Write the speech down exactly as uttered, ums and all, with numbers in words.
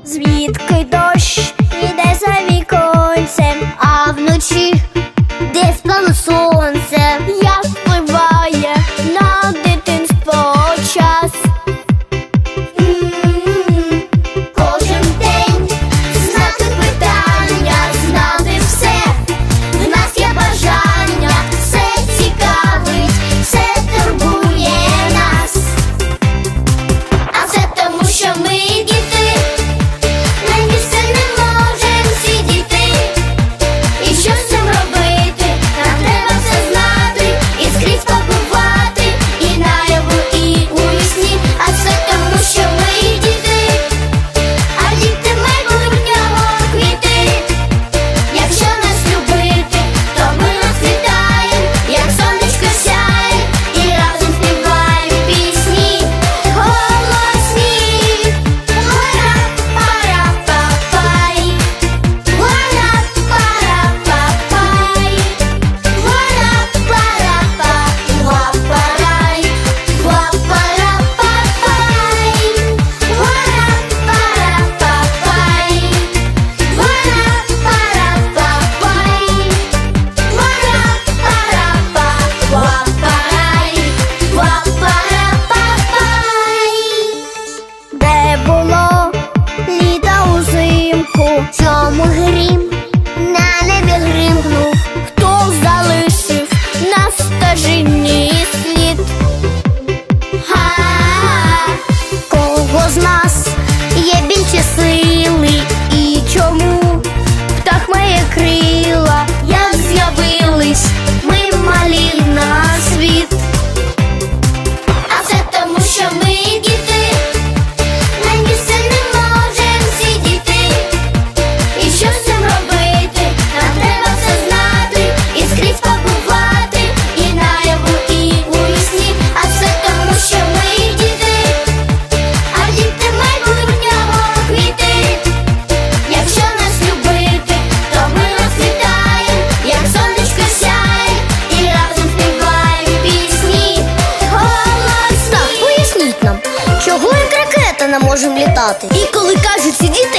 Звідки дощ іде за віконцем, а вночі де спало сонце, як впливає на дитинство час. М-м-м. Кожен день знати питання, знати все. В нас є бажання, все цікавить, все турбує нас. А все тому, що ми діти, на місце не можем сидіти. І що з цим робити? Нам треба все знати і скрізь побувати, і наяву, і у вісні. А все тому, що ми діти, а діти майбутнього квіти. Якщо нас любити, то ми розквітаєм, як сонечко сяє, і разом співаєм пісні голосні. Ура-пара-папай, ура-пара-папай, ура-пара-па, уа-парай, уа-пара-папай, ура-пара-папай, ура-пара-па, уа-парай, уа-пара-папай. Де було літо узимку, чому грім на небі гримкнув? Хто залишив на стежині слід? Га, кого з нас є більше сили? І чому птах має крила? Як з'явились ми малі на світ? А все тому, що ми діти, на місце не можем сидіти. І що з цим робити? Нам треба все знати і скрізь побувати, і наяву, і у вісні. А все тому, що ми діти, а діти майбутнього квіти. Якщо нас любити, то ми розквітаєм, як сонечко сяє, і разом співаєм пісні голосні. Так, поясніть нам, чого як ракета не можемо літати? І коли кажуть сидіти,